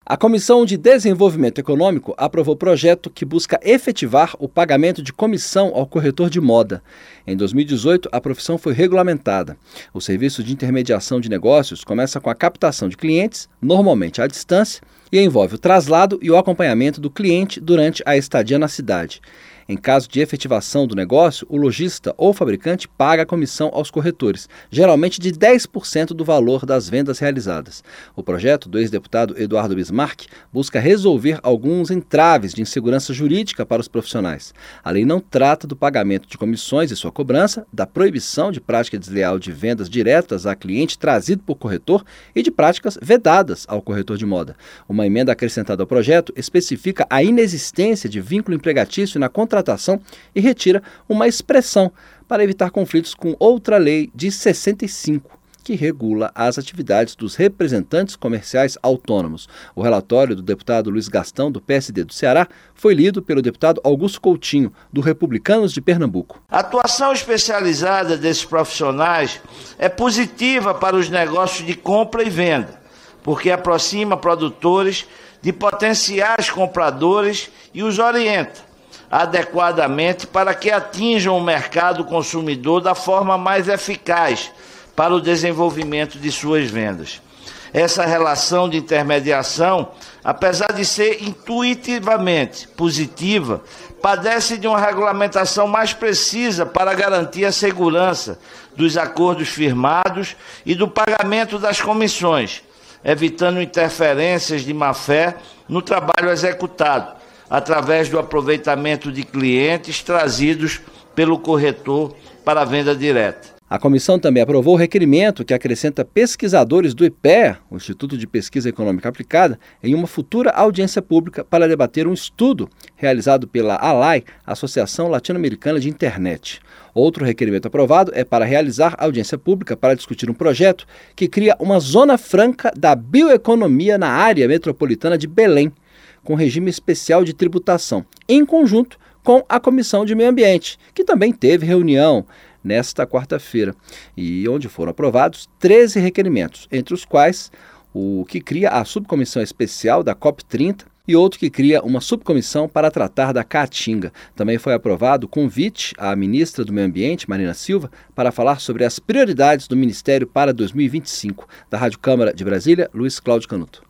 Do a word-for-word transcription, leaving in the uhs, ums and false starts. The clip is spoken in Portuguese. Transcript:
A Comissão de Desenvolvimento Econômico aprovou projeto que busca efetivar o pagamento de comissão ao corretor de moda. Em dois mil e dezoito, a profissão foi regulamentada. O serviço de intermediação de negócios começa com a captação de clientes, normalmente à distância, e envolve o traslado e o acompanhamento do cliente durante a estadia na cidade. Em caso de efetivação do negócio, o lojista ou fabricante paga a comissão aos corretores, geralmente de dez por cento do valor das vendas realizadas. O projeto do ex-deputado Eduardo Bismarck busca resolver alguns entraves de insegurança jurídica para os profissionais. A lei não trata do pagamento de comissões e sua cobrança, da proibição de prática desleal de vendas diretas a cliente trazido por corretor e de práticas vedadas ao corretor de moda. Uma emenda acrescentada ao projeto especifica a inexistência de vínculo empregatício na contratação e retira uma expressão para evitar conflitos com outra lei de sessenta e cinco, que regula as atividades dos representantes comerciais autônomos. O relatório do deputado Luiz Gastão, do P S D do Ceará, foi lido pelo deputado Augusto Coutinho, do Republicanos de Pernambuco. A atuação especializada desses profissionais é positiva para os negócios de compra e venda, porque aproxima produtores de potenciais compradores e os orienta adequadamente para que atinjam o mercado consumidor da forma mais eficaz para o desenvolvimento de suas vendas. Essa relação de intermediação, apesar de ser intuitivamente positiva, padece de uma regulamentação mais precisa para garantir a segurança dos acordos firmados e do pagamento das comissões, evitando interferências de má-fé no trabalho executado, através do aproveitamento de clientes trazidos pelo corretor para a venda direta. A comissão também aprovou o requerimento que acrescenta pesquisadores do I P E A, o Instituto de Pesquisa Econômica Aplicada, em uma futura audiência pública para debater um estudo realizado pela ALAI, Associação Latino-Americana de Internet. Outro requerimento aprovado é para realizar audiência pública para discutir um projeto que cria uma zona franca da bioeconomia na área metropolitana de Belém, com regime especial de tributação, em conjunto com a Comissão de Meio Ambiente, que também teve reunião nesta quarta-feira, e onde foram aprovados treze requerimentos, entre os quais o que cria a subcomissão especial da COP trinta e outro que cria uma subcomissão para tratar da caatinga. Também foi aprovado o convite à ministra do Meio Ambiente, Marina Silva, para falar sobre as prioridades do Ministério para dois mil e vinte e cinco. Da Rádio Câmara de Brasília, Luiz Cláudio Canuto.